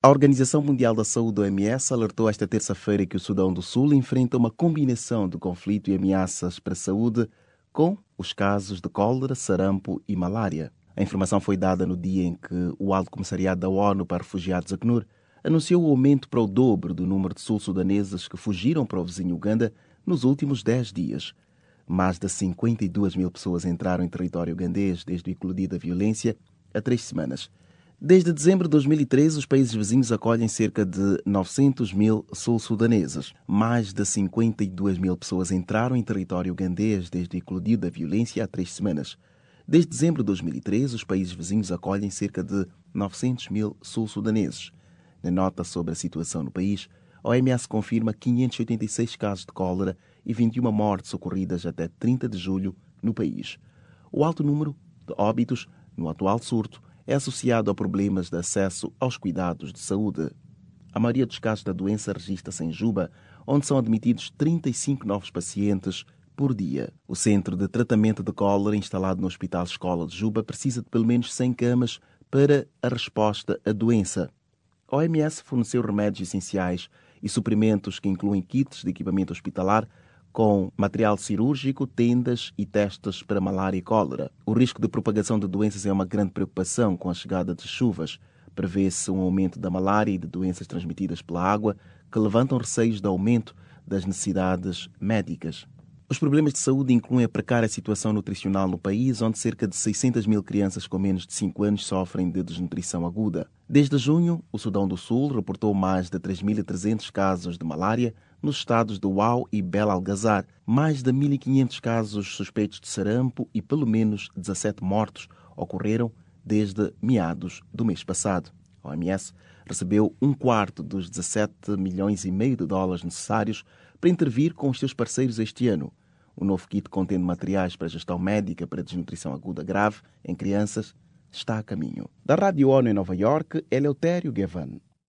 A Organização Mundial da Saúde, OMS, alertou esta terça-feira que o Sudão do Sul enfrenta uma combinação de conflito e ameaças para a saúde com os casos de cólera, sarampo e malária. A informação foi dada no dia em que o Alto Comissariado da ONU para Refugiados, ACNUR, anunciou o aumento para o dobro do número de sul-sudaneses que fugiram para o vizinho Uganda nos últimos 10 dias. Mais de 52 mil pessoas entraram em território ugandês desde o eclodir da violência há 3 semanas. Desde dezembro de 2013, os países vizinhos acolhem cerca de 900 mil sul-sudaneses. Mais de 52 mil pessoas entraram em território ugandês desde o eclodir da violência há 3 semanas. Desde dezembro de 2013, os países vizinhos acolhem cerca de 900 mil sul-sudaneses. Na nota sobre a situação no país, a OMS confirma 586 casos de cólera e 21 mortes ocorridas até 30 de julho no país. O alto número de óbitos no atual surto é associado a problemas de acesso aos cuidados de saúde. A maioria dos casos da doença registra-se em Juba, onde são admitidos 35 novos pacientes por dia. O centro de tratamento de cólera instalado no Hospital Escola de Juba precisa de pelo menos 100 camas para a resposta à doença. A OMS forneceu remédios essenciais e suprimentos que incluem kits de equipamento hospitalar com material cirúrgico, tendas e testes para malária e cólera. O risco de propagação de doenças é uma grande preocupação com a chegada de chuvas. Prevê-se um aumento da malária e de doenças transmitidas pela água que levantam receios de aumento das necessidades médicas. Os problemas de saúde incluem a precária situação nutricional no país, onde cerca de 600 mil crianças com menos de 5 anos sofrem de desnutrição aguda. Desde junho, o Sudão do Sul reportou mais de 3.300 casos de malária nos estados de Wau e Bel Algazar, mais de 1.500 casos suspeitos de sarampo e pelo menos 17 mortos ocorreram desde meados do mês passado. A OMS recebeu um quarto dos 17,5 milhões de dólares necessários para intervir com os seus parceiros este ano. O novo kit contendo materiais para gestão médica para desnutrição aguda grave em crianças está a caminho. Da Rádio ONU em Nova Iorque, Eleutério Gavan.